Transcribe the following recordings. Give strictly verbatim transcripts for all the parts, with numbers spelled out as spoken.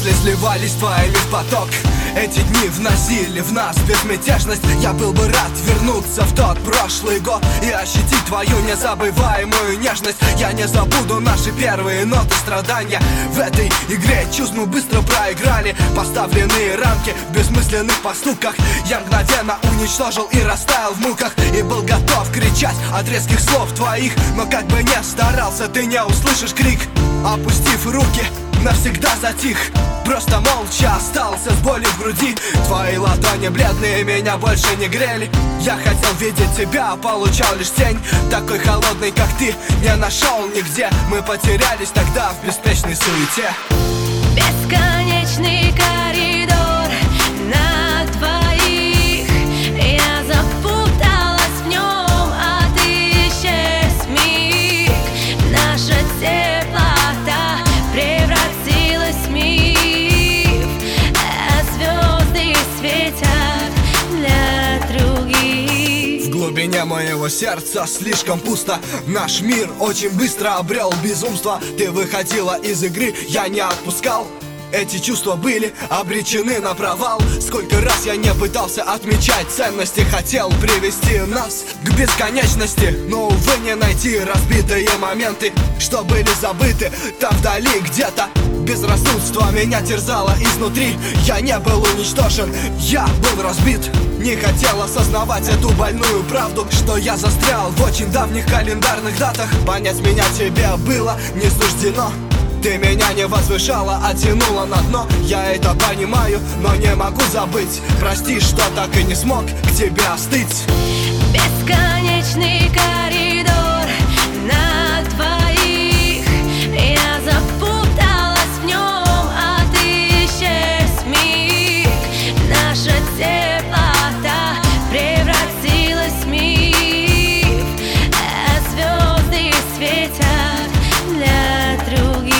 мысли сливались твоими в поток. Эти дни вносили в нас безмятежность. Я был бы рад вернуться в тот прошлый год и ощутить твою незабываемую нежность. Я не забуду наши первые ноты страдания. В этой игре чувств мы быстро проиграли. Поставленные рамки в бессмысленных поступках я мгновенно уничтожил и растаял в муках. И был готов кричать от резких слов твоих, но как бы не старался, ты не услышишь крик. Опустив руки, навсегда затих. Просто молча остался с болью в груди. Твои ладони бледные меня больше не грели. Я хотел видеть тебя, а получал лишь тень. Такой холодный, как ты, не нашел нигде. Мы потерялись тогда в беспечной суете. Бесконечный коридор на двоих. Я запуталась в нем, а ты исчез миг. Наша теплота превратилась в миф, а звезды светят для других. В глубине моего сердца слишком пусто. Наш мир очень быстро обрел безумство. Ты выходила из игры, я не отпускал. Эти чувства были обречены на провал. Сколько раз я не пытался отмечать ценности. Хотел привести нас к бесконечности, но, увы, не найти разбитые моменты, что были забыты там вдали где-то. Безрассудство меня терзало изнутри. Я не был уничтожен, я был разбит. Не хотел осознавать эту больную правду, что я застрял в очень давних календарных датах. Понять меня тебе было не суждено. Ты меня не возвышала, а тянула на дно. Я это понимаю, но не могу забыть. Прости, что так и не смог к тебе остыть. Бесконечный коридор на двоих. Я запуталась в нем, а ты исчез миг. Наша теплота превратилась в миф, а звезды светят для других.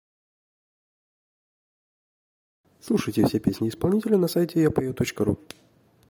Слушайте все песни исполнителя на сайте я пою точка ру.